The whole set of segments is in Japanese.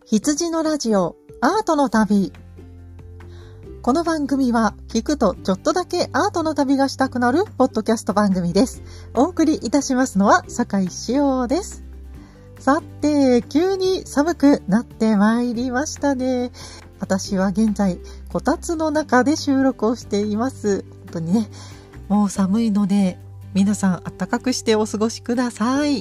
羊のラジオアートの旅。この番組は聞くとちょっとだけアートの旅がしたくなるポッドキャスト番組です。お送りいたしますのは坂井志陽です。さて、急に寒くなってまいりましたね。私は現在こたつの中で収録をしています。本当にね、もう寒いので皆さん暖かくしてお過ごしください。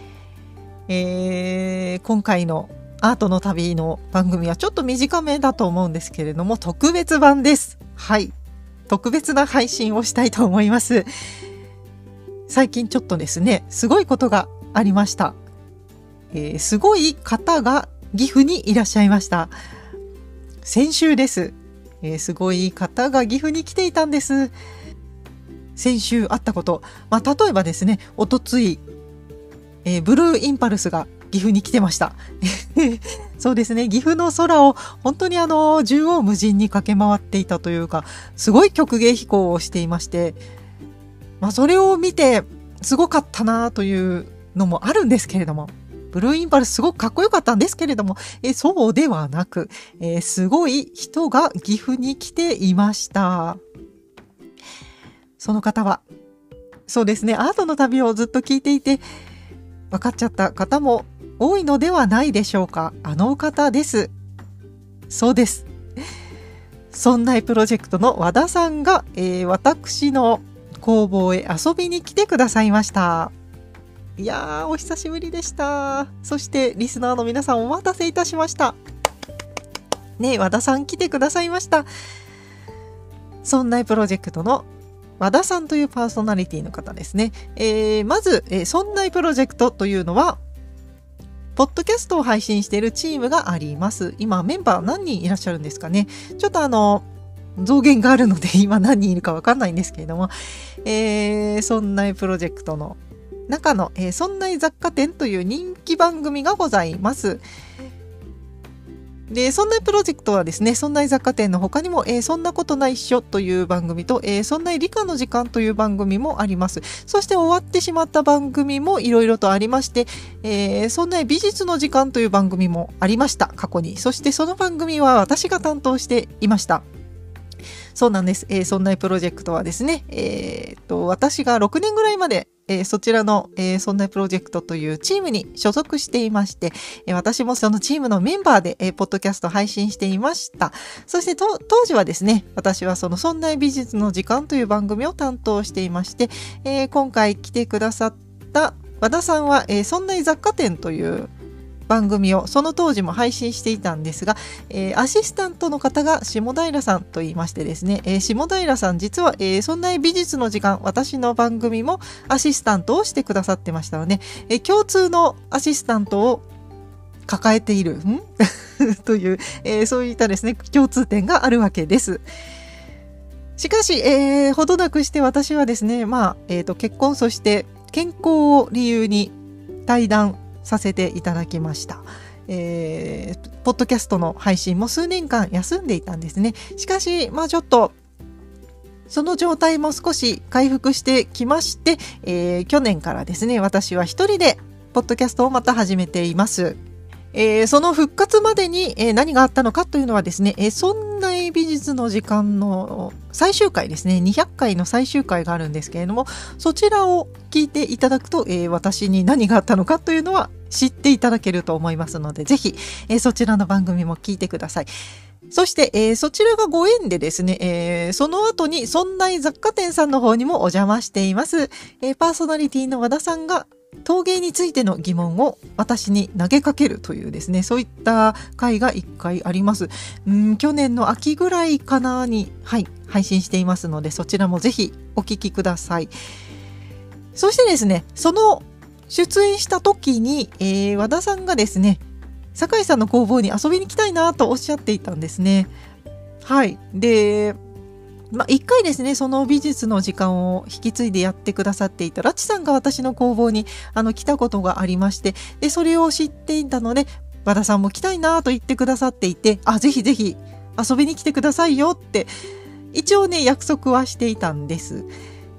今回のアートの旅の番組はちょっと短めだと思うんですけれども、特別版です。はい、特別な配信をしたいと思います。最近ちょっとですね、すごいことがありました。すごい方が岐阜にいらっしゃいました。先週です。すごい方が岐阜に来ていたんです。先週あったこと、例えばですね、おとつい、ブルーインパルスが岐阜に来てましたそうですね、岐阜の空を本当に縦横無尽に駆け回っていたというか、すごい曲芸飛行をしていまして、それを見てすごかったなというのもあるんですけれども、ブルーインパルスすごくかっこよかったんですけれども、そうではなく、すごい人が岐阜に来ていました。その方は、そうですね、アートの旅をずっと聞いていて分かっちゃった方も多いのではないでしょうか。あの方です。そうです。そんなプロジェクトの和田さんが、私の工房へ遊びに来てくださいました。いやー、お久しぶりでした。そしてリスナーの皆さん、お待たせいたしましたね。和田さん来てくださいました。そんなプロジェクトの和田さんというパーソナリティの方ですね。まず、そんなプロジェクトというのはポッドキャストを配信しているチームがあります。今メンバー何人いらっしゃるんですかね。ちょっと増減があるので今何人いるか分かんないんですけれども、そんなプロジェクトの中の、そんな雑貨店という人気番組がございます。で、そんなプロジェクトはですね、そんな雑貨店の他にも、そんなことないっしょという番組と、そんな理科の時間という番組もあります。そして終わってしまった番組もいろいろとありまして、そんな美術の時間という番組もありました、過去に。そしてその番組は私が担当していました。そうなんです。そんなプロジェクトはですね、私が6年ぐらいまでそちらの、そんなプロジェクトというチームに所属していまして、私もそのチームのメンバーで、ポッドキャスト配信していました。そして当時はですね、私はそんな美術の時間という番組を担当していまして、今回来てくださった和田さんは、そんな雑貨店という番組をその当時も配信していたんですが、アシスタントの方が下平さんと言いましてですね、下平さん実は、そんな美術の時間、私の番組もアシスタントをしてくださってましたので、共通のアシスタントを抱えているという、そういったですね、共通点があるわけです。しかし、ほどなくして私はですね、結婚、そして健康を理由に退団させていただきました。ポッドキャストの配信も数年間休んでいたんですね。しかし、ちょっとその状態も少し回復してきまして、去年からですね、私は一人でポッドキャストをまた始めています。その復活までに、何があったのかというのはですね、そんな美術の時間の最終回ですね、200回の最終回があるんですけれども、そちらを聞いていただくと、私に何があったのかというのは知っていただけると思いますので、ぜひ、そちらの番組も聞いてください。そして、そちらがご縁でですね、その後にそんな雑貨店さんの方にもお邪魔しています。パーソナリティの和田さんが陶芸についての疑問を私に投げかけるというですね、そういった回が1回あります。去年の秋ぐらいかなに、配信していますので、そちらもぜひお聞きください。そしてですね、その出演した時に、和田さんがですね、坂井さんの工房に遊びに来たいなとおっしゃっていたんですね。で、一回ですね、その美術の時間を引き継いでやってくださっていたラチさんが私の工房に来たことがありまして、でそれを知っていたので、和田さんも来たいなと言ってくださっていて、ぜひぜひ遊びに来てくださいよって一応ね、約束はしていたんです。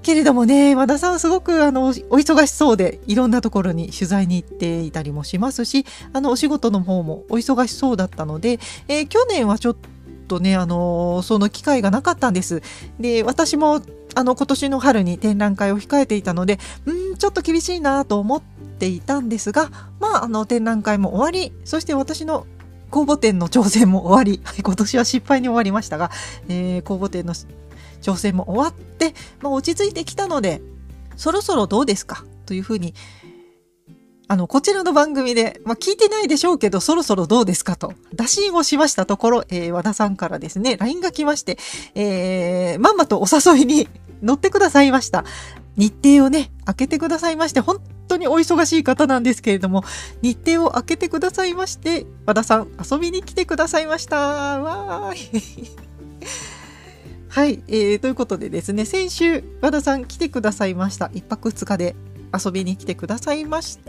けれどもね、和田さんすごくお忙しそうで、いろんなところに取材に行っていたりもしますし、お仕事の方もお忙しそうだったので、去年はちょっとね、その機会がなかったんです。で、私も今年の春に展覧会を控えていたので、ちょっと厳しいなと思っていたんですが、展覧会も終わり、そして私の公募展の挑戦も終わり、今年は失敗に終わりましたが、公募展の挑戦も終わって、落ち着いてきたので、そろそろどうですかというふうに、こちらの番組で、聞いてないでしょうけど、そろそろどうですかと打診をしましたところ、和田さんからですね、LINE が来まして、まんまとお誘いに乗ってくださいました。日程をね、開けてくださいまして、本当にお忙しい方なんですけれども、日程を開けてくださいまして、和田さん遊びに来てくださいました。わーい。はい、ということでですね、先週和田さん来てくださいました。1泊2日で遊びに来てくださいまして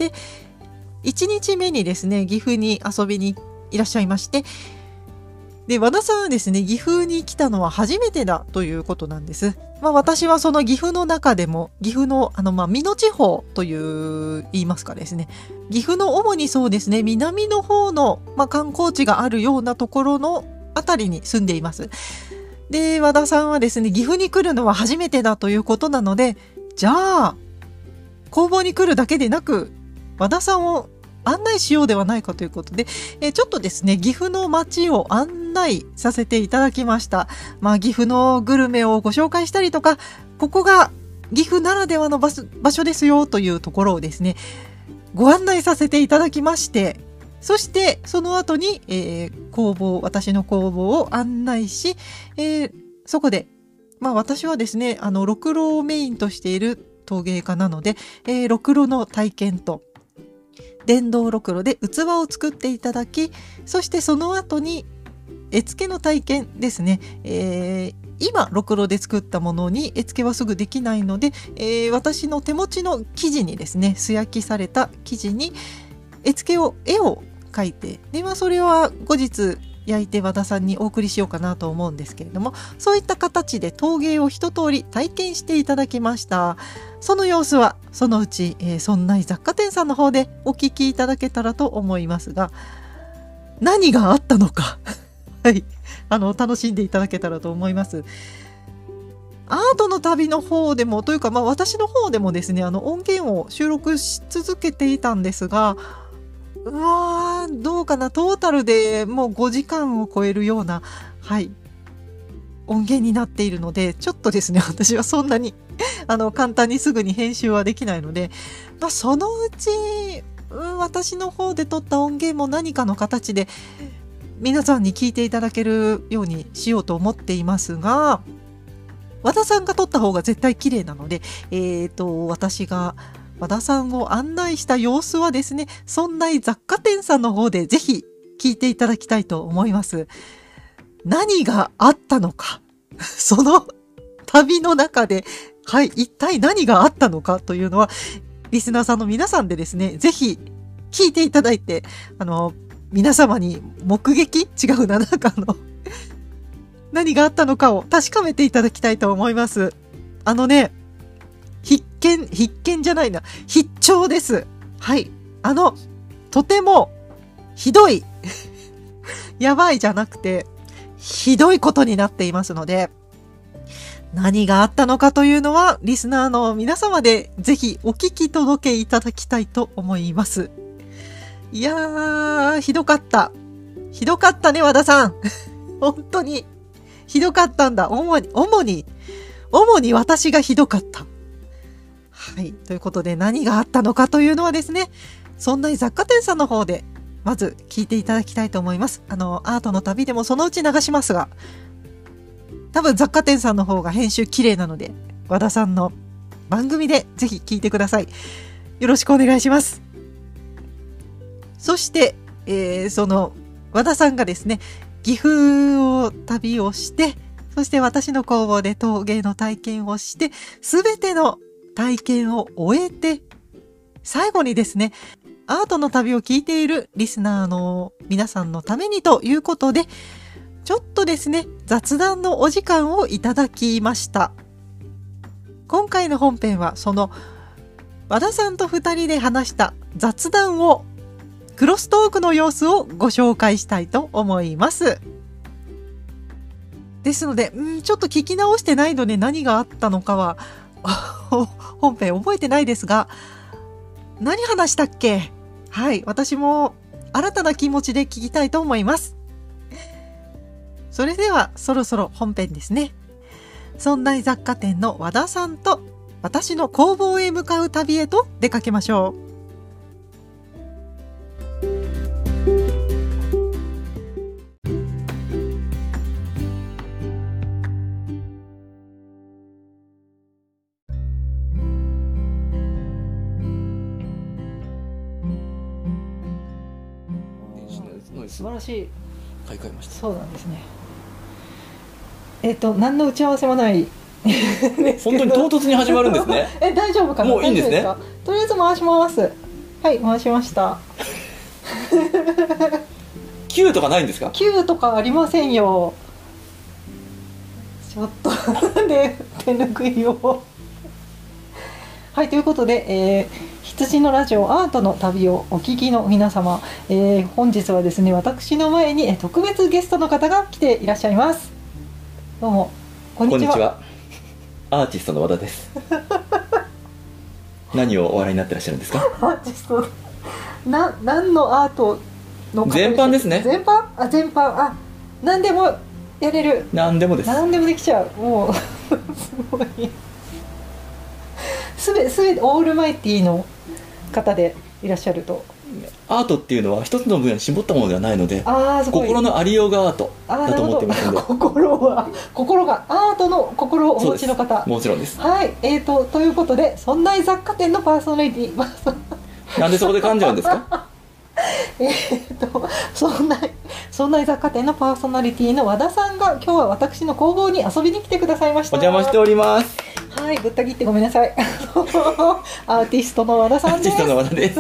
、1日目にですね、岐阜に遊びにいらっしゃいまして、で、和田さんはですね、岐阜に来たのは初めてだということなんです。私はその岐阜の中でも、岐阜の美濃地方と言いますかですね、岐阜の主にそうですね、南の方の、観光地があるようなところのあたりに住んでいます。で、和田さんはですね、岐阜に来るのは初めてだということなので、じゃあ、工房に来るだけでなく、和田さんを案内しようではないかということで、ちょっとですね、岐阜の街を案内させていただきました。岐阜のグルメをご紹介したりとか、ここが岐阜ならではの場所ですよというところをですね、ご案内させていただきまして、そしてその後に、私の工房を案内し、そこで、私はですね、ろくろをメインとしている陶芸家なので、ろくろの体験と、電動ろくろで器を作っていただき、そしてその後に絵付けの体験ですね。今ろくろで作ったものに絵付けはすぐできないので、私の手持ちの生地にですね、素焼きされた生地に絵を描いて、で、それは後日焼いて和田さんにお送りしようかなと思うんですけれども、そういった形で陶芸を一通り体験していただきました。その様子はそのうち、そんな雑貨店さんの方でお聞きいただけたらと思いますが、何があったのかはい、楽しんでいただけたらと思います。アートの旅の方でもというか、私の方でもですね、音源を収録し続けていたんですが、どうかな、トータルでもう5時間を超えるような、音源になっているので、ちょっとですね、私はそんなに簡単にすぐに編集はできないので、そのうち、私の方で撮った音源も何かの形で皆さんに聞いていただけるようにしようと思っていますが、和田さんが撮った方が絶対綺麗なので、私が和田さんを案内した様子はですね、そんな雑貨店さんの方でぜひ聞いていただきたいと思います。何があったのか、その旅の中で、一体何があったのかというのは、リスナーさんの皆さんでですね、ぜひ聞いていただいて、皆様に目撃何があったのかを確かめていただきたいと思います。必見じゃないな。必聴です。とてもひどい、やばいじゃなくて、ひどいことになっていますので、何があったのかというのは、リスナーの皆様でぜひお聞き届けいただきたいと思います。いやー、ひどかった。ひどかったね、和田さん。本当に、ひどかったんだ。主に私がひどかった。ということで何があったのかというのはですね、そんな雑貨店さんの方でまず聞いていただきたいと思います。アートの旅でもそのうち流しますが、多分雑貨店さんの方が編集綺麗なので、和田さんの番組でぜひ聞いてください。よろしくお願いします。そして、その和田さんがですね、岐阜を旅をして、そして私の工房で陶芸の体験をして、すべての体験を終えて、最後にですね、アートの旅を聞いているリスナーの皆さんのためにということで、ちょっとですね、雑談のお時間をいただきました。 今回の本編はその和田さんと2人で話した雑談を、クロストークの様子をご紹介したいと思います。ですので、ちょっと聞き直してないので何があったのかは本編覚えてないですが、何話したっけ？はい、私も新たな気持ちで聞きたいと思います。それではそろそろ本編ですね。そんな雑貨店の和田さんと私の工房へ向かう旅へと出かけましょう。素晴らしい。 買い替えました。 そうなんですね。何の打ち合わせもない本当に唐突に始まるんですね。 大丈夫かな。 もういいんですね。 とりあえず回します。はい、回しました。 Q とかないんですか？ Q とかありませんよ。ちょっとで手ぬぐいをはい、ということで、羊のラジオアートの旅をお聞きの皆様、本日はですね、私の前に特別ゲストの方が来ていらっしゃいます。どうもこんにちは。 アーティストの和田です。何をお笑いになってらっしゃるんですか？ アーティスト何のアートの方全般ですね。 全般、全般、何でもやれる。 何でもです。 何でもできちゃう。もうすごい。すべてオールマイティーの方でいらっしゃると。 アートっていうのは一つの分野に絞ったものではないので、 すごい心のありようがアートだと思ってますので。 心がアートの心をお持ちの方。 もちろんです。 はい、ということで、そんな雑貨店のパーソナリティなんでそこで噛んじゃうんですか？ そんな雑貨店のパーソナリティの和田さんが今日は私の工房に遊びに来てくださいました。 お邪魔しております。 はい、ぶった切ってごめんなさい。アーティストの和田さんです。 アーティストの和田です。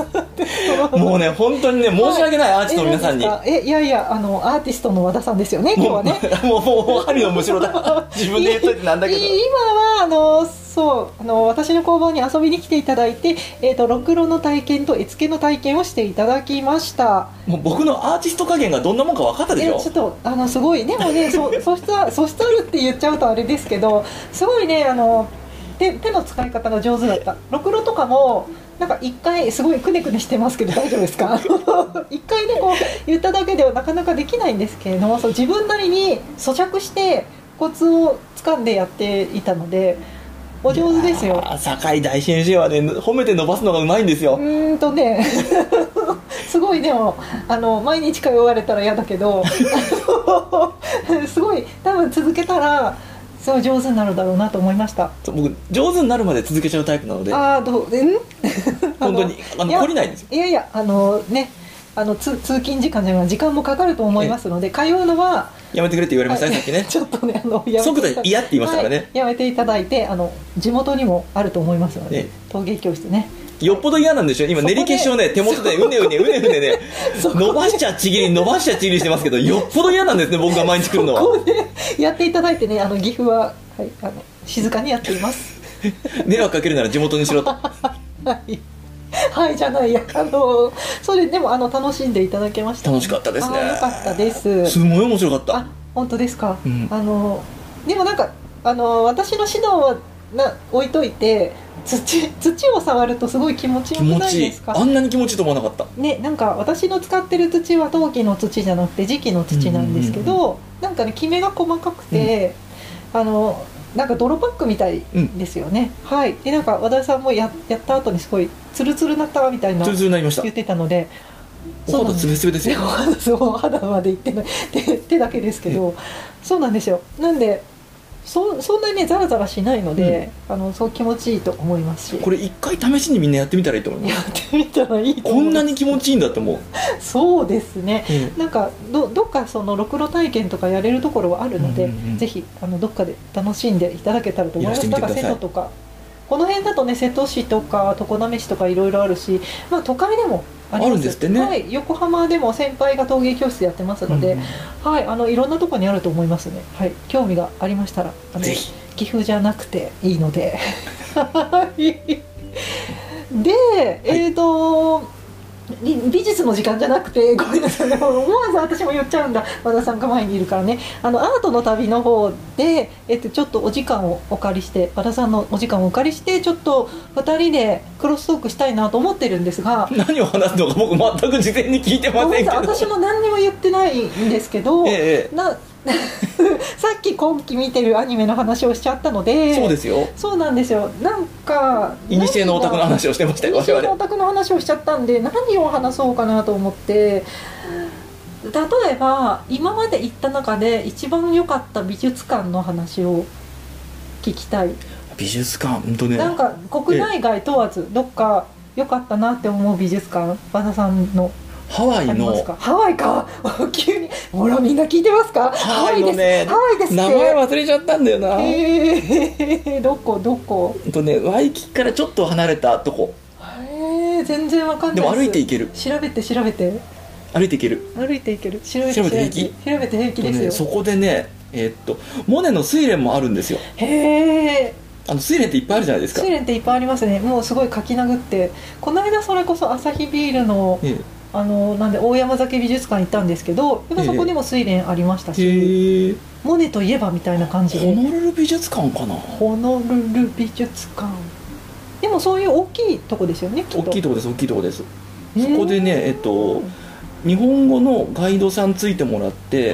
もうね、本当にね、申し訳ない、アーティストの皆さんに。 いやいや、アーティストの和田さんですよね、今日はね。 もう針のむしろだ。自分で言っといてなんだけど。 今は私の工房に遊びに来ていただいて、ろくろの体験と絵付けの体験をしていただきました。 もう僕のアーティスト加減がどんなもんか分かったでしょ？ ちょっとすごい、でもね、素質あるって言っちゃうとあれですけど、すごいね、手の使い方が上手だった。ろくろとかもなんか一回すごいくねくねしてますけど大丈夫ですか？一回ね、こう言っただけではなかなかできないんですけれども、自分なりに咀嚼してコツを掴んでやっていたのでお上手ですよ。 酒井大先生はね、褒めて伸ばすのがうまいんですよ。 すごい、でも毎日通われたら嫌だけどすごい多分続けたらすごい上手になるだろうなと思いました。 僕上手になるまで続けちゃうタイプなので。本当に懲りないんですよ。 いやね、通勤時間じゃない時間もかかると思いますので、通うのはやめてくれって言われましたね、さっきね。 ちょっとね、 即座嫌って言いましたからね。 やめていただいて、地元にもあると思いますので、陶芸教室ね。 よっぽど嫌なんでしょ。今練り消しをね、手元でうねうねね伸ばしちゃちぎりしてますけど、よっぽど嫌なんですね、僕が毎日来るのは。 そこでやっていただいてね、岐阜は、はい、静かにやっています。 迷惑かけるなら地元にしろと。 はいじゃないや、それでも楽しんでいただけました。 楽しかったですね。 よかったです。 すごい面白かった。 本当ですか？でもなんか私の指導は置いといて、土を触るとすごい気持ちよくないですか？ あんなに気持ちいいと思わなかったね。なんか私の使ってる土は陶器の土じゃなくて磁器の土なんですけど、なんかね、きめが細かくて、なんか泥パックみたいですよね。はい。で、なんか和田さんもやった後にすごいツルツルになったみたいな言ってたので、 お肌ツルツルですよ。 お肌までいってない、手だけですけど、そうなんですよ。なんでそんなにねザラザラしないので、そう気持ちいいと思いますし、 これ一回試しにみんなやってみたらいいと思います。 やってみたらいいと思います。 こんなに気持ちいいんだって思う。 そうですね。なんかどっかろくろ体験とかやれるところはあるので、ぜひどっかで楽しんでいただけたらと思います。なんか瀬戸とかこの辺だとね、瀬戸市とか常滑市とかいろいろあるし、都会でもあるんですってね。 はい、横浜でも先輩が陶芸教室やってますので、はい、いろんなところにあると思いますね。はい、興味がありましたらぜひ岐阜じゃなくていいのでで、美術の時間じゃなくて、ごめんなさい、思わず私も言っちゃうんだ、和田さんが前にいるからね。アートの旅の方で、ちょっとお時間をお借りして、和田さんのお時間をお借りして、ちょっと2人でクロストークしたいなと思ってるんですが、 何を話すのか僕全く事前に聞いてませんけど。 私も何にも言ってないんですけど、さっき今期見てるアニメの話をしちゃったので。 そうですよ。 そうなんですよ。なんかいにしえのオタクの話をしてましたよ、 我々。いにしえのオタクの話をしちゃったんで、何を話そうかなと思って、例えば今まで行った中で一番良かった美術館の話を聞きたい。 美術館、本当ね。 なんか国内外問わずどっか良かったなって思う美術館、和田さんの。 ハワイの。 ハワイか急にほらみんな聞いてますか。 ハワイのね、 ハワイですって。 名前忘れちゃったんだよな。 どこワイキキからちょっと離れたとこ。 全然わかんないです。 でも歩いて行ける。 調べて歩いて行ける。 調べて平気ですよ。 そこでね、モネの睡蓮もあるんですよ。 へえ。 睡蓮っていっぱいあるじゃないですか。 睡蓮っていっぱいありますね。もうすごい書き殴って、この間それこそアサヒビールの、なんで大山崎美術館行ったんですけど、やっぱそこにも睡蓮ありましたし、モネといえばみたいな感じで。 ホノルル美術館かな。 ホノルル美術館。でもそういう大きいとこですよね。 大きいとこです。そこでね、日本語のガイドさんついてもらって、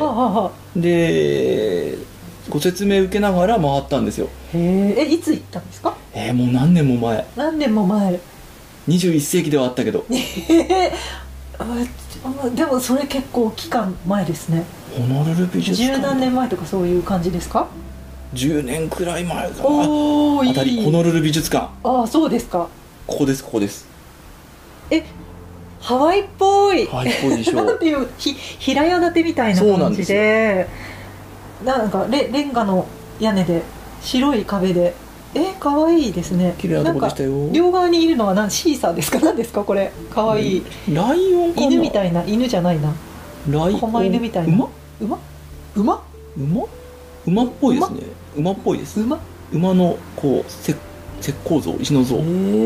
でご説明受けながら回ったんですよ。 いつ行ったんですか。 もう何年も前。 21 世紀ではあったけど。 でもそれ結構期間前ですね。 ホノルル美術館。 十何年前とかそういう感じですか。 10年くらい前かな。ホノルル美術館。 ああ、そうですか。 ここです。 ハワイっぽい。 でしょ。 なんていう平屋建てみたいな感じで、なんかレンガの屋根で白い壁で、可愛いですね。 綺麗なとこでしたよ。 両側にいるのはシーサーですか。何ですかこれ。可愛い。 ライオンかな。 犬みたいな。犬じゃないな。狛犬みたいな。馬っぽいですね。馬っぽいです。馬のこう石膏像、石の像。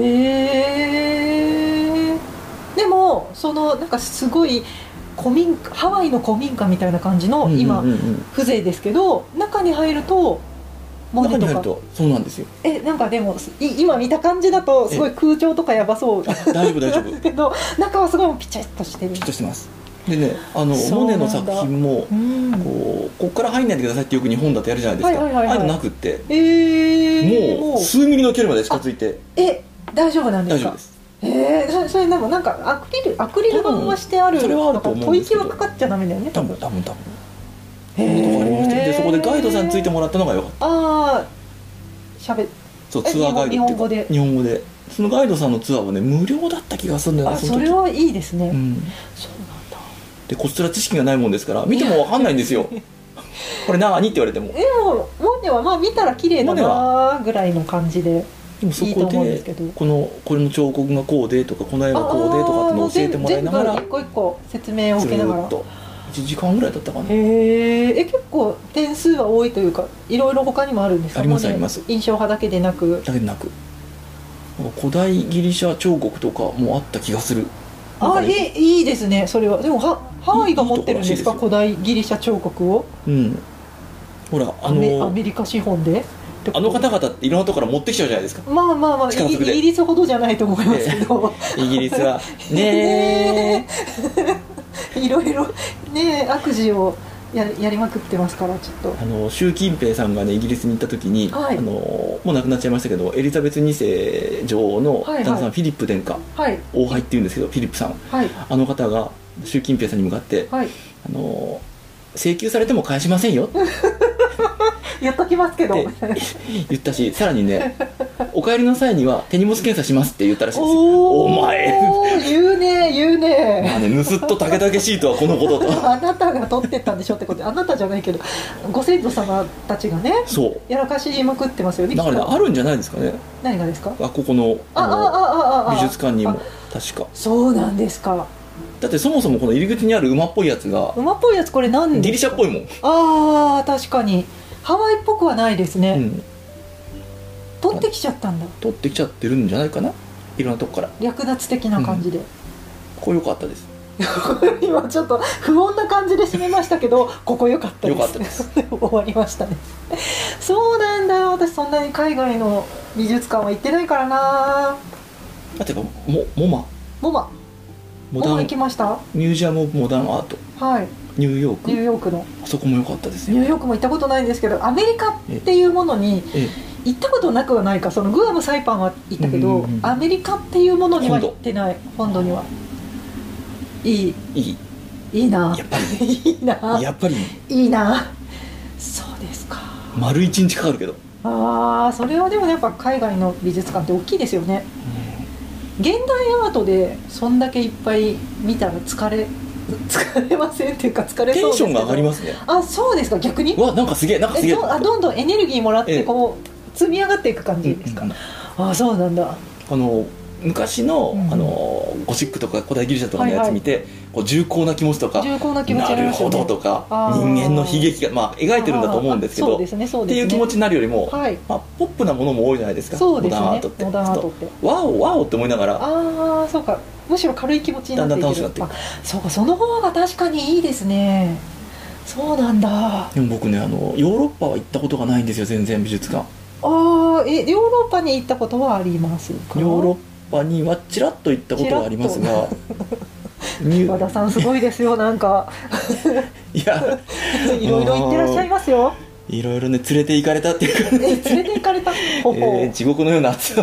でもなんかすごいハワイの古民家みたいな感じの、今風情ですけど、中に入るとモネとか。 そうなんですよ。 なんかでも今見た感じだとすごい空調とかやばそう。 大丈夫けど中はすごいピチッとしてる。 ピチッとしてます。でね、モネの作品もこっから入んないでくださいってよく日本だとやるじゃないですか。ああいうのなくって、もう数ミリの距離まで近づいて。 大丈夫なんですか。 大丈夫です。 それなんかアクリル板はしてある。 それはあると思うんですけど、 吐息はかかっちゃダメだよね。多分。 でそこでガイドさんついてもらったのがよかった。そう、ツアーガイドっていうか、日本語で。そのガイドさんのツアーはね、無料だった気がするんだよね。 それはいいですね。そうなんだ。 でこちら知識がないもんですから見ても分かんないんですよ。これ何って言われても。 でもモネはまあ見たら綺麗だなぐらいの感じで。 でもそこでこれの彫刻がこうでとか、この絵がこうでとかってのを教えてもらいながら、 一個一個説明を受けながら、 ずっと1時間ぐらいだったかな。 結構点数は多いというか、いろいろ他にもあるんですか。 あります。 印象派だけでなく。 古代ギリシャ彫刻とかもあった気がする。 いいですね。それはでもハワイが持ってるんですか。古代ギリシャ彫刻を。ほらアメリカ資本で。 方々っていろんなところから持ってきちゃうじゃないですか。 イギリスほどじゃないと思いますけど、 イギリスはねいろいろね悪事をやりまくってますから。ちょっと習近平さんがねイギリスに行った時に、もう亡くなっちゃいましたけど、エリザベス2世女王の旦那さん、フィリップ殿下、王妃っていうんですけど、フィリップさん、あの方が習近平さんに向かって、請求されても返しませんよ言っときますけど言ったし、さらにねお帰りの際には手荷物検査しますって言ったらしいですよ。お前言うねまあね、盗っとたけたけしいとはこのこととあなたが取ってったんでしょってことで、あなたじゃないけどご先祖様たちがね、やらかしまくってますよね。 だからね、あるんじゃないですかね。 何がですか。 ここの美術館にも確か。 そうなんですか。 だってそもそもこの入り口にある馬っぽいやつが、 これ何ですか。 ギリシャっぽいもん。 確かにハワイっぽくはないですね。 取ってきちゃったんだ。 取ってきちゃってるんじゃないかな、いろんなとこから略奪的な感じで、 ここ良かったです。 今ちょっと不穏な感じで締めましたけど、ここ良かったです。 良かったです。 終わりましたね。そうなんだ。私そんなに海外の美術館は行ってないからな。 例えばモマ行きました。 ミュージアム・オブ・モダン・アート、 はい、 ニューヨークのあそこも良かったですね。 ニューヨークも行ったことないんですけど、アメリカっていうものに行ったことなくはないか。そのグアム、サイパンは行ったけど、アメリカっていうものには行ってない。本土にはいいな。 やっぱりいいな。 やっぱりいいな。そうですか。 丸1日かかるけど。 ああ、それはでもやっぱ海外の美術館って大きいですよね。現代アートでそんだけいっぱい見たら疲れませんっていうか、疲れそうですけど。 テンションが上がりますね。 あ、そうですか。逆になんかすげえどんどんエネルギーもらってこう積み上がっていく感じですか。あ、そうなんだ。 昔の、ゴシックとか古代ギリシャとかのやつ見て、こう重厚な気持ちとか、 なるほどとか、人間の悲劇が、描いてるんだと思うんですけど、っていう気持ちになるよりも、ポップなものも多いじゃないですか。モダンアートってワオって思いながら、 ああ、そうか。むしろ軽い気持ちになっていける。だんだん楽しくなっていく。そうか、その方が確かにいいですね。そうなんだ。 でも僕ね、ヨーロッパは行ったことがないんですよ、全然美術館。 ヨーロッパに行ったことはありますか？ ヨーロッパにはちらっと行ったことはありますが和田さんすごいですよ、なんかいやいろいろ言ってらっしゃいますよ。 いろいろね、連れて行かれたっていうか、 連れて行かれた地獄のような暑さ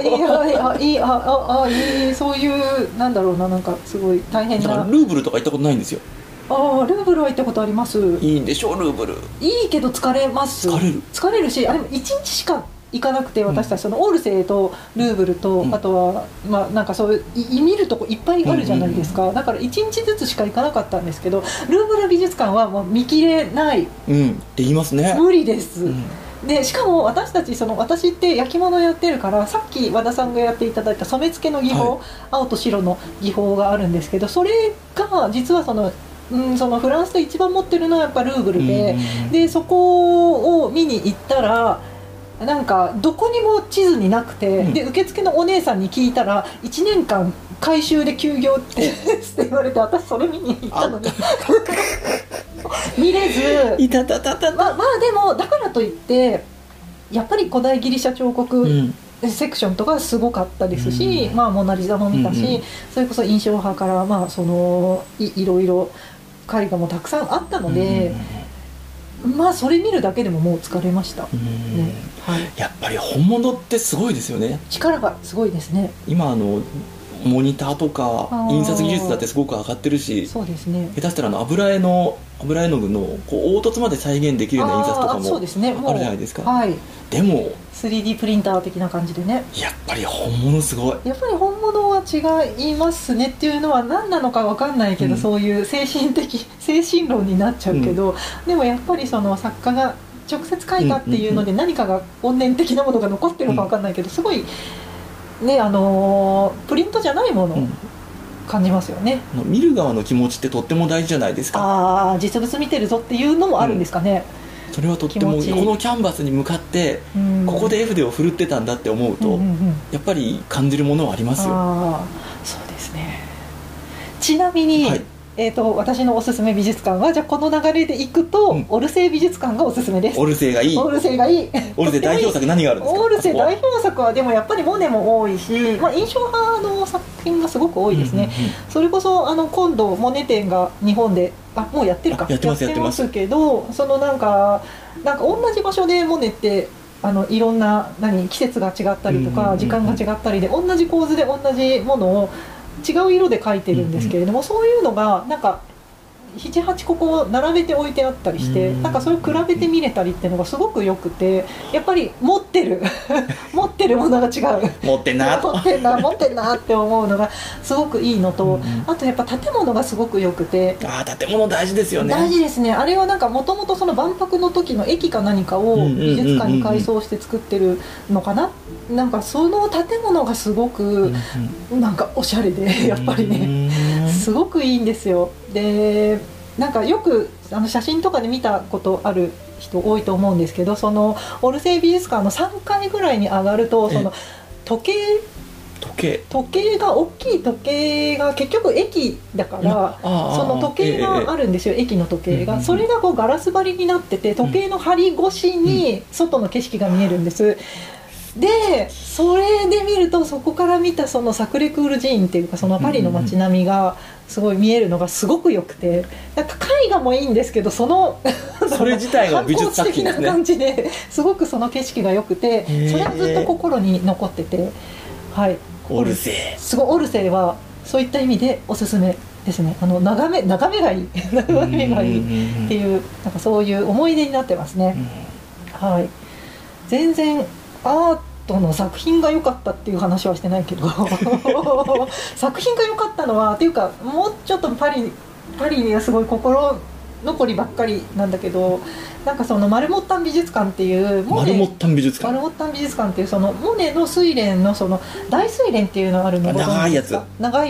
そういうなんだろうな、なんかすごい大変な。 ルーブルとか行ったことないんですよ。 ルーブルは行ったことあります。 いいんでしょう、ルーブル。いいいけど疲れます。疲れるし、でも1日しか行かなくて、私たちそのオルセーとルーブルと、あとはなんかそういう見るとこいっぱいあるじゃないですか。だから1日ずつしか行かなかったんですけど、ルーブル美術館はもう見切れない。 って言いますね。 無理です。でしかも私たち私って焼き物やってるから、さっき和田さんがやっていただいた染付の技法、青と白の技法があるんですけど、それが実はそのフランスで一番持ってるのはやっぱルーブルで、そこを見に行ったらなんかどこにも地図になくて、で受付のお姉さんに聞いたら1年間改修で休業って言われて、私それ見に行ったのに見れず。まあでもだからといってやっぱり古代ギリシャ彫刻、セクションとかすごかったですし、モナ・リザも見たし、それこそ印象派からいろいろ絵画もたくさんあったので、それ見るだけでももう疲れました、 やっぱり本物ってすごいですよね。 力がすごいですね。 今モニターとか印刷技術だってすごく上がってるし、 そうですね、 下手したら油絵のこう凹凸まで再現できるような印刷とかもあるじゃないですか。でも 3D プリンター的な感じでね、 やっぱり本物すごい。 やっぱり本物は違いますねっていうのは何なのか分かんないけど、そういう精神論になっちゃうけど、でもやっぱりその作家が直接描いたっていうので何かが怨念的なものが残ってるのか分かんないけど、すごいね、プリントじゃないものを感じますよね。 見る側の気持ちってとっても大事じゃないですか。 実物見てるぞっていうのもあるんですかね。 それはとっても、このキャンバスに向かってここで絵筆を振るってたんだって思うと、やっぱり感じるものはありますよ。 そうですね。ちなみに、私のおすすめ美術館は、じゃあこの流れでいくと、オルセー美術館がおすすめです。 オルセーがいい。 オルセーがいい。 オルセー代表作何があるんですか？ オルセー代表作はでもやっぱりモネも多いし、印象派の作品がすごく多いですね。それこそ今度モネ展が日本でもうやってるか、 やってますけど、そのなんか同じ場所でモネっていろんな季節が違ったりとか時間が違ったりで、同じ構図で同じものを違う色で描いてるんですけれども、そういうのがなんか 7,8 ここ並べて置いてあったりして、なんかそれを比べて見れたりっていうのがすごくよくて、やっぱり持ってるものが違う、 持ってんなって思うのがすごくいいのと、あとやっぱ建物がすごくよくて。 建物大事ですよね。 大事ですね。あれはなんかもともとその万博の時の駅か何かを美術館に改装して作ってるのかな。なんかその建物がすごくなんかおしゃれで、やっぱりねすごくいいんですよ。でなんかよく写真とかで見たことある人多いと思うんですけど、そのオルセイ美術館の3階ぐらいに上がると、その時計が、大きい時計が結局駅だから、その時計があるんですよ、駅の時計が。それがこうガラス張りになってて、時計の針越しに外の景色が見えるんです。でそれで見ると、そこから見たそのサクレクール寺院っていうか、そのパリの街並みがすごい見えるのがすごく良くて、なんか絵画もいいんですけど、そそれ自体が美術作品ですね。 反抗的な感じですごくその景色が良くて、それはずっと心に残ってて、はい、 オルセイすごい、オルセイはそういった意味でおすすめですね。眺めがいい眺めがいいっていう、なんかそういう思い出になってますね。はい、全然アートの作品が良かったっていう話はしてないけど作品が良かったのはっていうか、もうちょっとパリにはすごい心残りばっかりなんだけど、なんかそのマルモッタン美術館っていうマルモッタン美術館っていう、そのモネの睡蓮のその大睡蓮っていうのがあるのが長いやつがなんか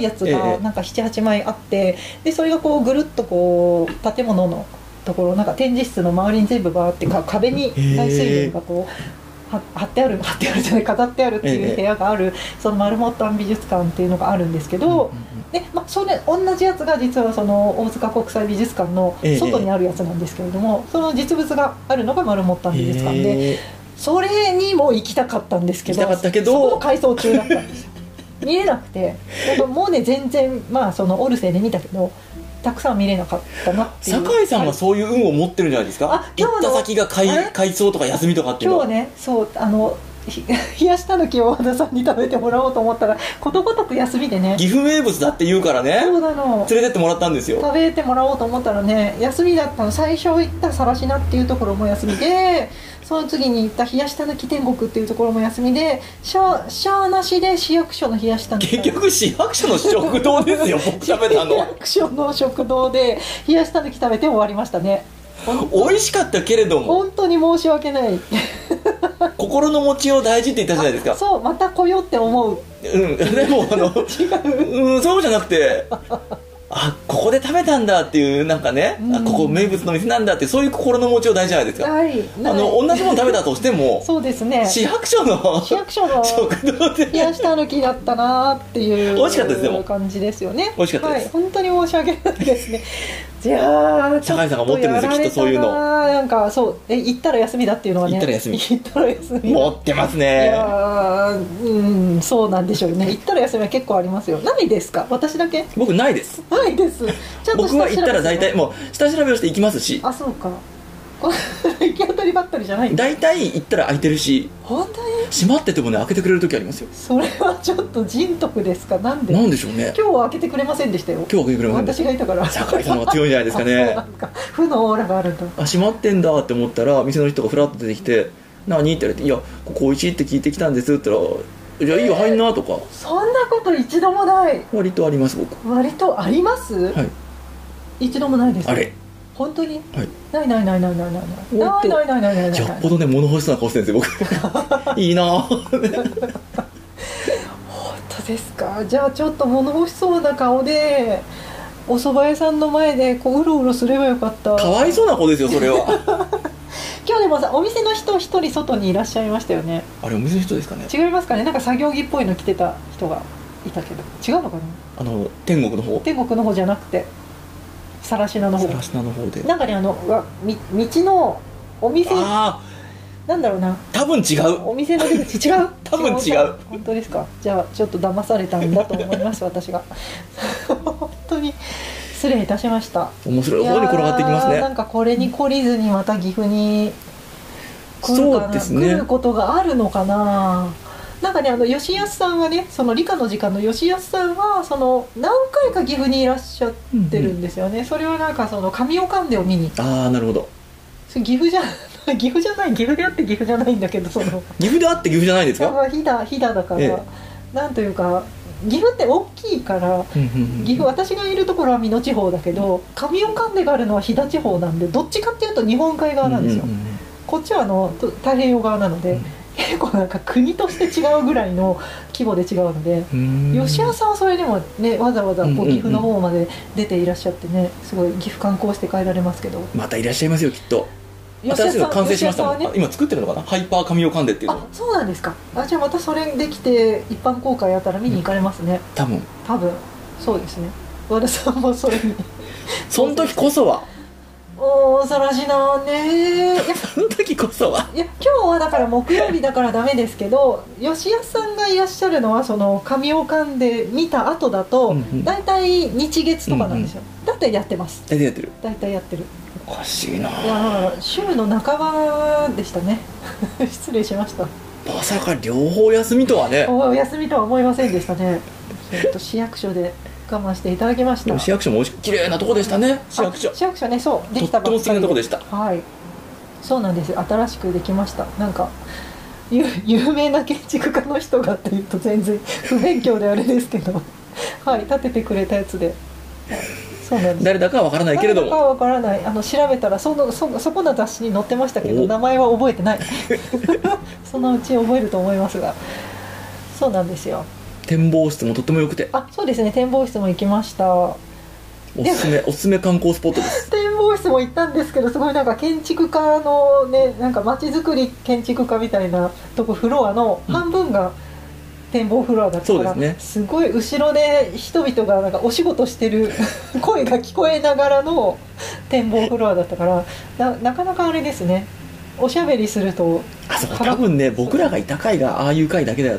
7,8 枚あって、でそれがこうぐるっとこう建物のところ、なんか展示室の周りに全部バーって壁に大睡蓮がこう貼ってあるじゃない、飾ってあるっていう部屋がある、そのマルモッタン美術館っていうのがあるんですけど、でそれ同じやつが実はその大塚国際美術館の外にあるやつなんですけれども、その実物があるのがマルモッタン美術館で、それにも行きたかったんですけど、そこ改装中だったんですよ見れなくて、もうね全然、まあそのオルセイで見たけどたくさん見れなかったなっていう。 酒井さんはそういう運を持ってるんじゃないですか。行った先が改装とか休みとかっていうのは。 今日ね、そう冷やしたぬきを和田さんに食べてもらおうと思ったら、ことごとく休みでね。 岐阜名物だって言うからね。 そうなの。 連れてってもらったんですよ。 食べてもらおうと思ったらね、休みだったの。最初行ったさらしなっていうところも休みで、その次に行った冷やしたぬき天国っていうところも休みで、シャーなしで市役所の冷やしたぬき。 結局市役所の食堂ですよ僕食べたの。 市役所の食堂で冷やしたぬき食べて終わりましたね。 美味しかったけれども本当に申し訳ない心の持ちを大事って言ったじゃないですか。 そう、また来ようって思う。 でも違う、そうじゃなくてここで食べたんだっていう、なんかね、ここ名物の店なんだって、そういう心の持ちを大事じゃないですか。同じもの食べたとしてもそうですね、 市役所の食堂で冷やしたぬきだったなっていう美味しかったです。でも感じですよね。 美味しかったです、 本当に申し訳ないですね。じゃあ酒井さんが持ってるんですよ、きっとそういうの。 なんかそう行ったら休みだっていうのはね、 行ったら休み持ってますね。 いやそうなんでしょうね。行ったら休みは結構ありますよ。ないですか？私だけ？ 僕ないです。 ないです。ちゃんと僕は行ったら大体もう下調べをして行きますし。 あ、そうか。行き当たりばったりじゃない。 大体行ったら空いてるし、 本当に閉まっててもね開けてくれる時ありますよ。 それはちょっと人徳ですか？なんでしょうね。 今日は開けてくれませんでしたよ。 今日は開けてくれませんでした。 私がいたから酒井さんの方が強いんじゃないですかね。 そうなんですか。負のオーラがあるんだ。 閉まってんだって思ったら、店の人がフラッと出てきて「何?」って言われて「いやここおいしいって聞いてきたんです」って言ったら「じゃあいいよ入んな」とか。 そんなこと一度もない。 割とあります。僕割とあります。 はい。 一度もないです。 あれ本当に？ はい。 ない。 よっぽどね物欲しそうな顔してるんですよ僕。いいな本当ですか？じゃあちょっと物欲しそうな顔でお蕎麦屋さんの前でこううろうろすればよかった。 かわいそうな子ですよそれは。 今日でもさ、お店の人一人外にいらっしゃいましたよね。 あれお店の人ですかね。 違いますかね。なんか作業着っぽいの着てた人がいたけど、違うのかな。 天国の方じゃなくてさらしなの方で、 なんかね、道のお店、なんだろうな、 多分違う、 お店の出口違う多分違う。 本当ですか？じゃあちょっと騙されたんだと思います私が。本当に失礼いたしました。 面白い方に転がっていきますね。 なんかこれに懲りずにまた岐阜に来るかな、 そうですね、 来ることがあるのかな。なんかね、吉安さんはね、その理科の時間の吉安さんはその何回か岐阜にいらっしゃってるんですよね。それはなんかその神尾関でを見に。 なるほど。 それ岐阜であって岐阜じゃないんだけど、その岐阜であって岐阜じゃないですか。 飛騨だから、なんというか岐阜って大きいから、岐阜、私がいるところは美濃地方だけど、神尾関でがあるのは飛騨地方なんで、どっちかっていうと日本海側なんですよ。こっちは太平洋側なので、結構なんか国として違うぐらいの規模で違うので、吉安さんはそれでもね、わざわざこう岐阜の方まで出ていらっしゃってね、すごい岐阜観光して帰られますけど、 またいらっしゃいますよきっと。 新しいの完成しましたもん、ね、今作ってるのかな、ハイパー神尾カンデっていうの。 あ、そうなんですか。じゃあまたそれできて一般公開やったら見に行かれますね、 多分そうですね。和田さんもそれにその時こそは恐ろしいなね。 その時こそは。 いや今日はだから木曜日だからダメですけど、吉安さんがいらっしゃるのはその神尾館で見た後だとだいたい日月とかなんですよ、だってやってます。 大体やってる。 大体やってる。 おかしいな。 いやだから週の半ばでしたね失礼しました。 まさか両方休みとはね。 お休みとは思いませんでしたね。市役所で我慢していただきました。 市役所も綺麗なとこでしたね。市役所ね、そうできたばっかりでとっても素敵なとこでした。 はい、そうなんです。新しくできました。なんか有名な建築家の人がっていうと全然不勉強であれですけどはい、建ててくれたやつで、そうなんです。 誰だかは分からないけれども、 誰だかは分からない。調べたらそこの雑誌に載ってましたけど名前は覚えてないそのうち覚えると思いますが、そうなんですよ。 展望室もとっても良くて、 そうですね、展望室も行きました。おすすめ観光スポットです展望室も行ったんですけど、すごいなんか建築家のね、なんか街づくり建築家みたいなとこ、フロアの半分が展望フロアだったから、 そうですね、 すごい後ろで人々がなんかお仕事してる声が聞こえながらの展望フロアだったから、なかなかあれですね、おしゃべりすると。 多分ね、僕らがいた階がああいう階だけであって、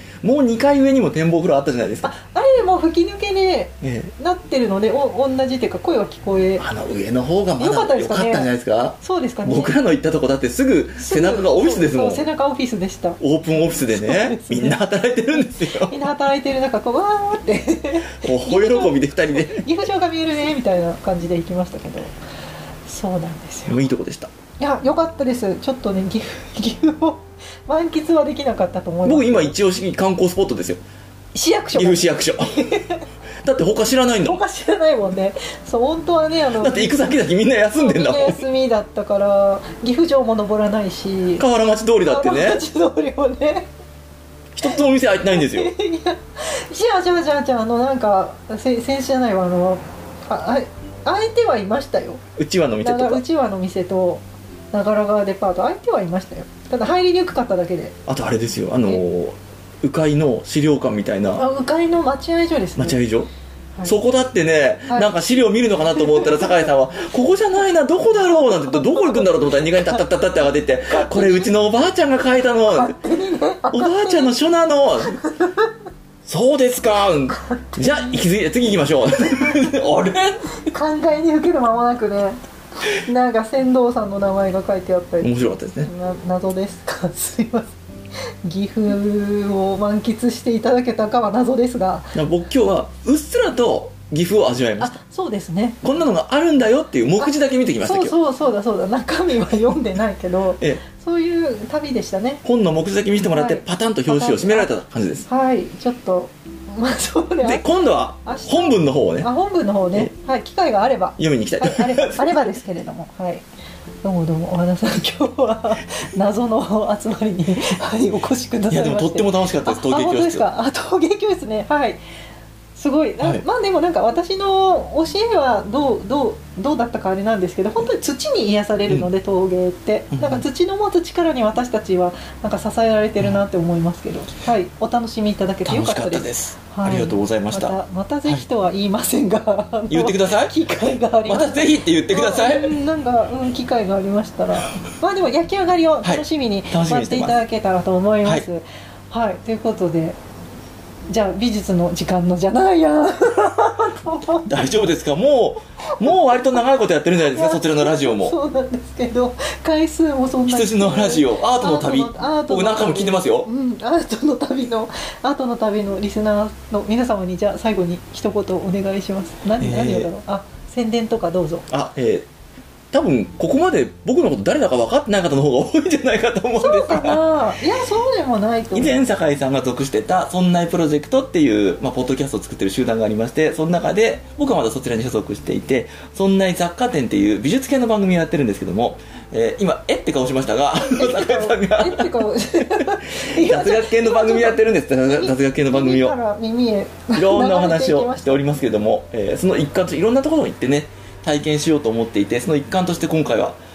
もう2階上にも展望フロアあったじゃないですか。 あれでも吹き抜けでなってるので、同じっていうか声は聞こえ、 上の方がまだ良かったんじゃないですか。 そうですかね。 僕らの行ったとこだってすぐ背中がオフィスですもん。 そう背中オフィスでした。 オープンオフィスで ね、みんな働いてるんですよ。 みんな働いてる中、こうわーってお喜びで2人で岐阜城が見えるねみたいな感じで行きましたけど、そうなんですよ。 いいとこでした。 いや、良かったです。ちょっとね、岐阜を満喫はできなかったと思います。 僕今一応観光スポットですよ、 市役所。 岐阜市役所だって他知らないんだもん。 他知らないもんね。そう、本当はね、 だって行く先々みんな休んでんだもん。 休みだったから岐阜城も登らないし、 河原町通りだってね、 河原町通りもね一つも店開いてないんですよ。 いや、じゃあなんか先週じゃないわ、開いてはいましたよ。 うちわの店とか、 うちわの店と長良川デパート開いてはいましたよ。ただ入りにくかっただけで。 あとあれですよ、鵜飼の資料館みたいな、 鵜飼の待合所ですね。 待合所、 はい、 そこだってね、 はい、 なんか資料見るのかなと思ったら酒井さんはここじゃないな、どこだろうなんて言って、どこ行くんだろうと思ったら2階にタッタッタッタって上がっていって、これうちのおばあちゃんが書いたの、おばあちゃんの書なのそうですか、じゃあ次行きましょうあれ、 考えに受ける間もなくね、なんか船頭さんの名前が書いてあったり、 面白かったですね。 謎ですかすいません。岐阜を満喫していただけたかは謎ですが、 僕今日はうっすらと岐阜を味わいました。 そうですね、 こんなのがあるんだよっていう目次だけ見てきました。 そうだ中身は読んでないけどそういう旅でしたね。 本の目次だけ見せてもらって、パタンと表紙を締められた感じです。 はい、ちょっとそうね。 で今度は本文の方をね、 本文の方ね、はい、機会があれば読みに行きたい、 はい、あればですけれども、はい、どうも和田さん、今日は謎の集まりに、はい、お越しくださいまして、いやでもとっても楽しかったです。陶芸教室。 本当ですか。陶芸教室ね、はい、すごい、まあでもなんか私の教えはどうだったかあれなんですけど、本当に土に癒されるので、陶芸ってなんか土の持つ力に私たちはなんか支えられてるなって思いますけど、はい、お楽しみいただけてよかったです。 ありがとうございました。 またぜひとは言いませんが、 言ってください。 機会がありましたら、 またぜひって言ってください。 なんか、機会がありましたら、まあでも焼き上がりを楽しみに待っていただけたらと思います。はい、ということで、じゃあ美術の時間のじゃないや大丈夫ですか。もう割と長いことやってるんじゃないですか、そちらのラジオも。 そうなんですけど、回数もそんなに。 羊のラジオ、アートの旅、僕何回も聞いてますよ。 アートの旅のリスナーの皆様に、じゃあ最後に一言お願いします。何をだろう。宣伝とかどうぞ。 多分ここまで僕のこと誰だか分かってない方の方が多いんじゃないかと思うんですが、 そうかな。いや、そうでもないと思う。 以前酒井さんが属してたそんないプロジェクトっていう、ポッドキャストを作ってる集団がありまして、その中で僕はまだそちらに所属していて、そんない雑貨店っていう美術系の番組をやってるんですけども、今って顔しましたが、酒井さんが雑学系の番組やってるんです。雑学系の番組をいろんなお話をしておりますけれども、その一環といろんなところに行ってね、体験しようと思っていて、その一環として今回は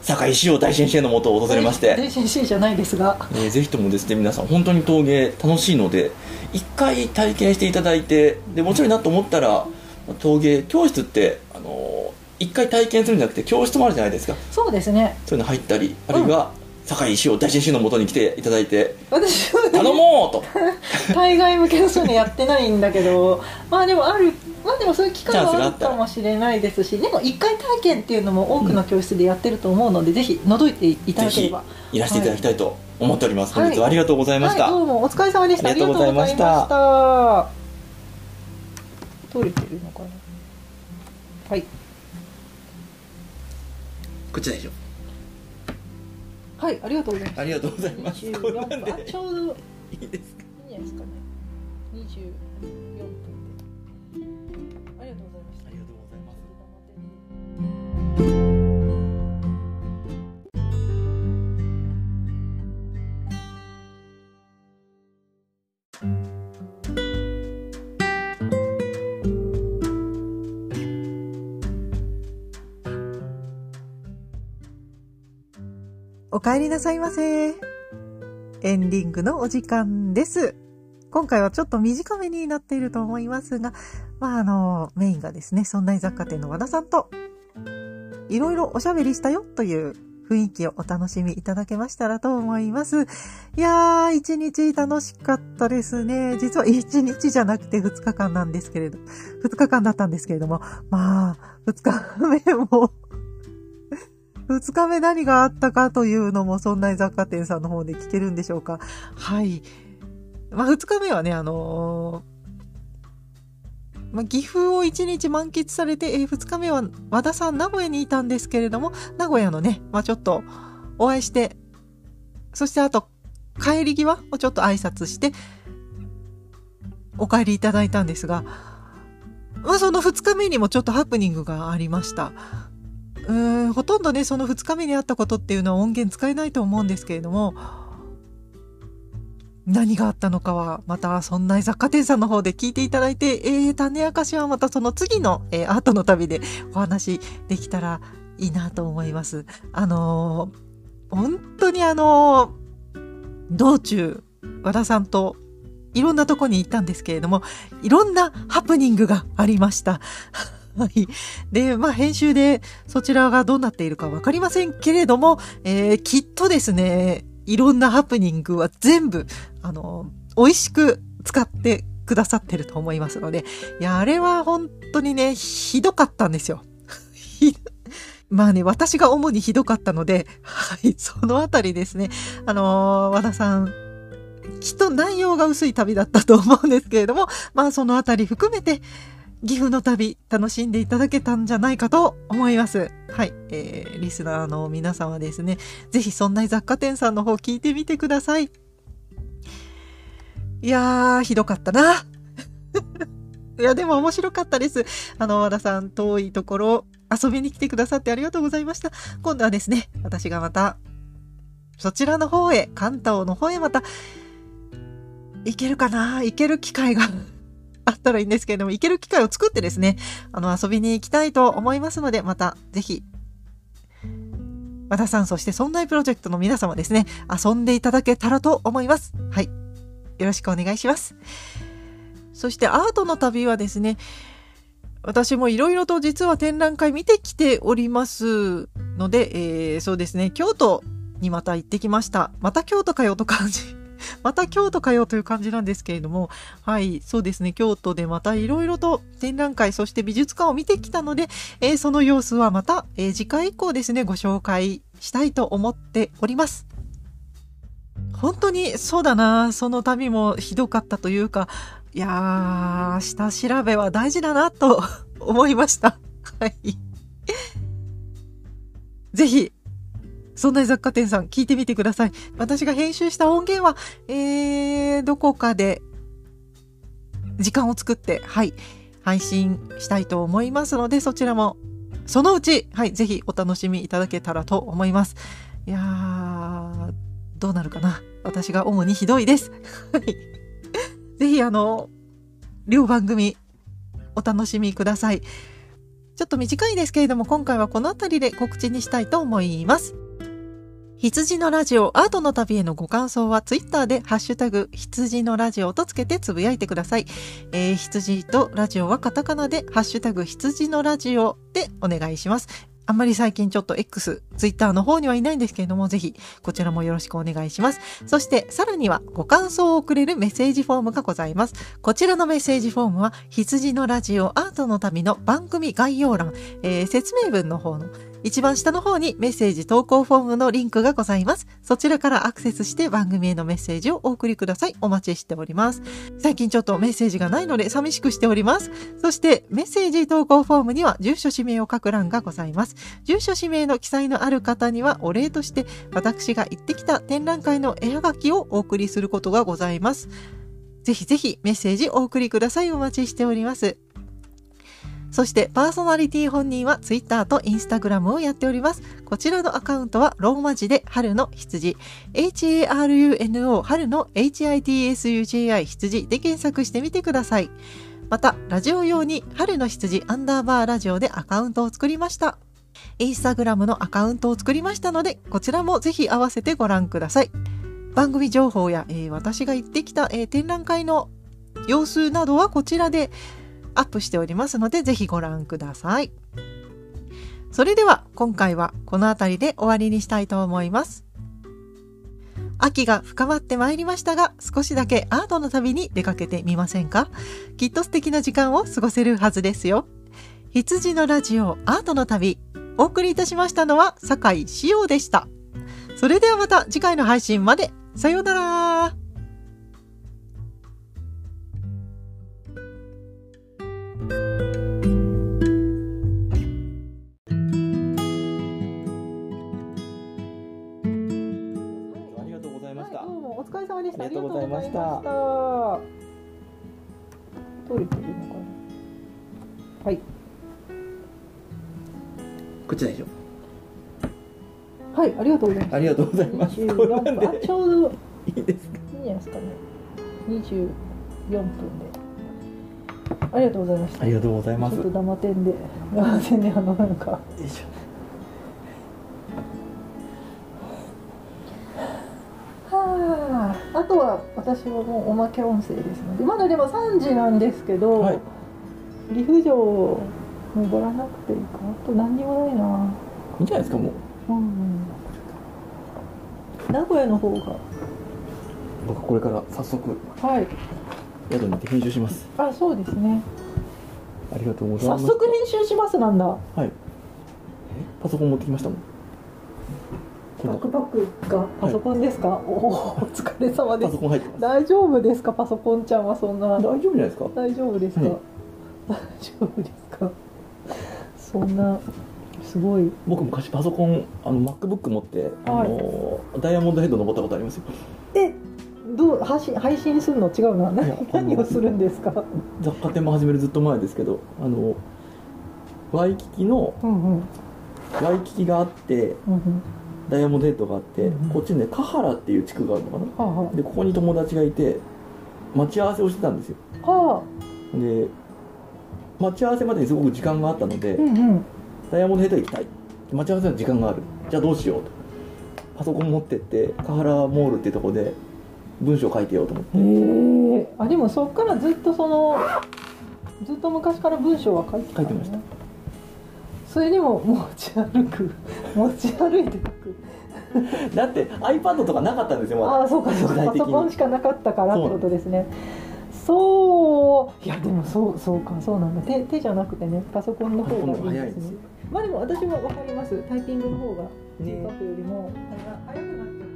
堺市を大先生のもとを訪れまして、 大先生じゃないですが、 ぜひともですね皆さん本当に陶芸楽しいので一回体験していただいて、で面白いなと思ったら陶芸教室って一回体験するんじゃなくて教室もあるじゃないですか。 そうですね。 そういうの入ったり、あるいは堺石を大先生のもとに来ていただいて、 私は、ね、 頼もうと海外向けのそういうのやってないんだけどまあでもそういう機会はあるかもしれないですし、でも一回体験っていうのも多くの教室でやってると思うので、ぜひ覗いていただければいらしていただきたいと思っております。本日はありがとうございました。 どうもお疲れ様でした。 ありがとうございました。 取れてるのかな。はい、 こっちでしょ。 はい、ありがとうございます。 ありがとうございます。 こんなんでちょうどいいですか。 いいんじゃないですかね。24分で。ありがとうございました。 ありがとうございます。 お帰りなさいませ。エンディングのお時間です。今回はちょっと短めになっていると思いますが、メインがですね、そんな雑貨店の和田さんといろいろおしゃべりしたよという雰囲気をお楽しみいただけましたらと思います。いやー、一日楽しかったですね。実は一日じゃなくて2日間なんですけれど、2日間だったんですけれども、まあ、2日目も2日目何があったかというのも、そんな雑貨店さんの方で聞けるんでしょうか。はい。2日目はね、岐阜を1日満喫されて、2日目は和田さん名古屋にいたんですけれども、名古屋のね、ちょっとお会いして、そしてあと帰り際をちょっと挨拶してお帰りいただいたんですが、その2日目にもちょっとハプニングがありました。ほとんどね、その2日目にあったことっていうのは音源使えないと思うんですけれども、何があったのかはまたそんな雑貨店さんの方で聞いていただいて、種明かしはまたその次の、アートの旅でお話できたらいいなと思います。本当に道中和田さんといろんなとこに行ったんですけれども、いろんなハプニングがありました。はい。で、編集でそちらがどうなっているかわかりませんけれども、きっとですね、いろんなハプニングは全部、美味しく使ってくださってると思いますので、いや、あれは本当にね、ひどかったんですよ。私が主にひどかったので、はい、そのあたりですね、和田さん、きっと内容が薄い旅だったと思うんですけれども、そのあたり含めて、岐阜の旅楽しんでいただけたんじゃないかと思います。はい、リスナーの皆さんはですね、ぜひそんな雑貨店さんの方聞いてみてください。いやー、ひどかったな。いや、でも面白かったです。和田さん、遠いところ遊びに来てくださってありがとうございました。今度はですね、私がまたそちらの方へ、関東の方へまた行けるかな、行ける機会があったらいいんですけれども、行ける機会を作ってですね、遊びに行きたいと思いますので、またぜひ和田さん、そしてそんないプロジェクトの皆様ですね、遊んでいただけたらと思います。はい、よろしくお願いします。そしてアートの旅はですね、私もいろいろと実は展覧会見てきておりますので、そうですね、京都にまた行ってきました。また京都かよと感じまた京都かよという感じなんですけれども、はい、そうですね、京都でまたいろいろと展覧会、そして美術館を見てきたので、その様子はまた、次回以降ですね、ご紹介したいと思っております。本当にそうだな、その旅もひどかったというか、いやー、下調べは大事だなと思いました。はい。ぜひ、そんな雑貨店さん聞いてみてください。私が編集した音源は、どこかで時間を作って、はい、配信したいと思いますので、そちらもそのうち、はい、ぜひお楽しみいただけたらと思います。いやー、どうなるかな。私が主にひどいです。ぜひ両番組お楽しみください。 ちょっと短いですけれども、今回はこの辺りで告知にしたいと思います。羊のラジオアートの旅へのご感想はツイッターでハッシュタグ羊のラジオとつけてつぶやいてください。羊とラジオはカタカナでハッシュタグ羊のラジオでお願いします。あんまり最近ちょっと X、ツイッターの方にはいないんですけれども、ぜひこちらもよろしくお願いします。そしてさらにはご感想を送れるメッセージフォームがございます。こちらのメッセージフォームは羊のラジオアートの旅の番組概要欄、説明文の方の一番下の方にメッセージ投稿フォームのリンクがございます。そちらからアクセスして番組へのメッセージをお送りください。お待ちしております。最近ちょっとメッセージがないので寂しくしております。そしてメッセージ投稿フォームには住所氏名を書く欄がございます。住所氏名の記載のある方にはお礼として私が行ってきた展覧会の絵はがきをお送りすることがございます。ぜひぜひメッセージお送りください。お待ちしております。そしてパーソナリティ本人はツイッターとインスタグラムをやっております。こちらのアカウントはローマ字で春の羊 HARUNO 春の HITSUJI 羊で検索してみてください。またラジオ用に春の羊_ラジオでアカウントを作りました。インスタグラムのアカウントを作りましたので、こちらもぜひ合わせてご覧ください。番組情報や、私が行ってきた、展覧会の様子などはこちらでアップしておりますので、ぜひご覧ください。それでは今回はこの辺りで終わりにしたいと思います。秋が深まってまいりましたが、少しだけアートの旅に出かけてみませんか？きっと素敵な時間を過ごせるはずですよ。羊のラジオアートの旅、お送りいたしましたのは酒井しおうでした。それではまた次回の配信まで。さようなら。お疲れ様でした。 ありがとうございました。 どれ取るのかな。はい。 こっちでしょ。 はい、ありがとうございます。 ありがとうございます。 24分。あ、ちょうどいいですか。 いいんじゃないですかね。24分で。ありがとうございました。 ありがとうございます。 ちょっとダマ点で、なんか。よいしょ。あとは私はもうおまけ音声ですので、まだでも3時なんですけど、はい、岐阜城登らなくていいか。あと何にもないな。 いいんじゃないですかもう。 名古屋の方が。 僕これから早速。 はい。 宿に行って編集します。 あ、そうですね。 ありがとうございます。 早速編集しますなんだ。 はい。パソコン持ってきましたもん。 バックパックがパソコンですか？はい、お疲れ様です。 パソコン入ってます。 大丈夫ですか？パソコンちゃんはそんな。 大丈夫じゃないですか？ 大丈夫ですか？大丈夫ですか？そんなすごい。僕昔パソコンMacBook 持って、ダイヤモンドヘッド登ったことありますよ。 どう配信するの？違うな。何をするんですか？ 雑貨店も始めるずっと前ですけど、ワイキキの、ワイキキがあって、ダイヤモンドヘッドがあって、こっちにね、カハラっていう地区があるのかな。でここに友達がいて待ち合わせをしてたんですよ。で待ち合わせまでにすごく時間があったので、ダイヤモンドヘッド行きたい、待ち合わせの時間がある、じゃあどうしようとパソコン持ってってカハラモールっていうところで文章を書いてようと思って。 あ、でもそっからずっとずっと昔から文章は書いてました。 それでも持ち歩いて書くだって iPad とかなかったんですよ。 ああ、そうかそうか、パソコンしかなかったからってことですね。そう、いやでもそうか、そうなんだ。手じゃなくてね、パソコンの方がいいですね。まあでも私も分かります。タイピングの方が字書くよりも早くなって